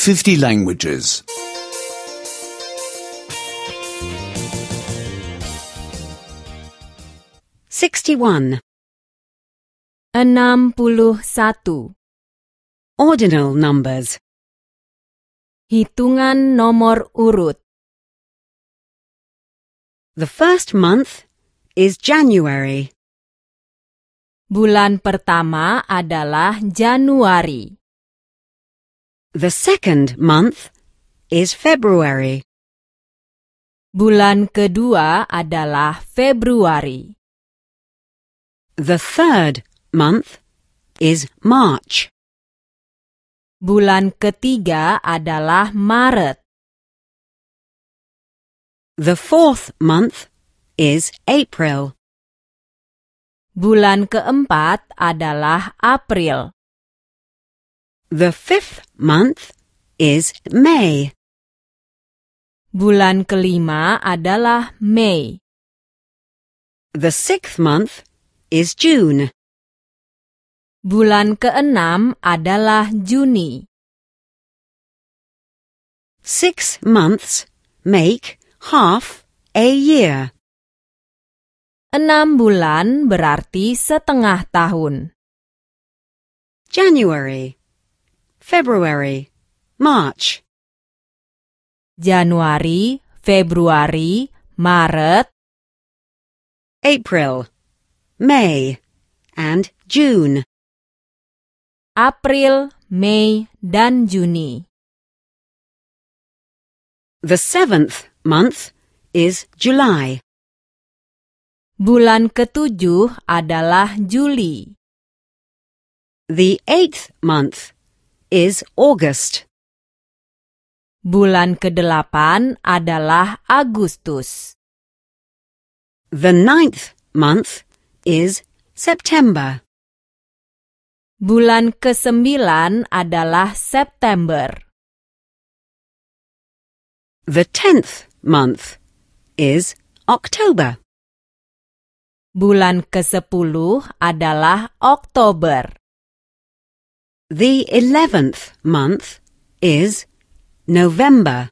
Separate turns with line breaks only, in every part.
50 languages.
61.
61.
Ordinal numbers.
Hitungan nomor urut.
The first month is January.
Bulan pertama adalah Januari.
The second month is February.
Bulan kedua adalah Februari.
The third month is March.
Bulan ketiga adalah Maret.
The fourth month is April.
Bulan keempat adalah April.
The fifth month is May.
Bulan kelima adalah Mei.
The sixth month is June.
Bulan keenam adalah Juni.
6 months make half a year.
6 bulan berarti setengah tahun.
January, February, March.
Januari, Februari, Maret,
April, May, and June.
April, Mei, dan Juni.
The seventh month is July.
Bulan ketujuh adalah Juli.
The eighth month is August.
Bulan kedelapan adalah Agustus.
The ninth month is September.
Bulan kesembilan adalah September.
The 10th month is October.
Bulan ke-10 adalah Oktober.
The 11th month is November.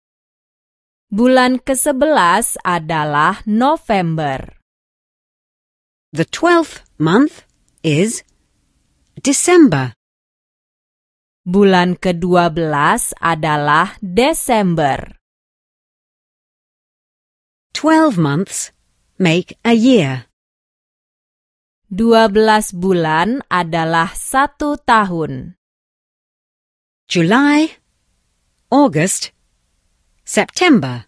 Bulan ke-11 adalah November.
The 12th month is December.
Bulan ke-12 adalah Desember.
12 months make a year.
12 bulan adalah 1 tahun.
July, August, September.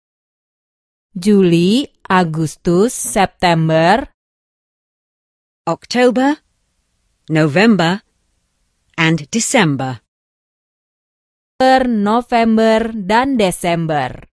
Juli, Agustus, September,
October, November, and December.
November, dan Desember.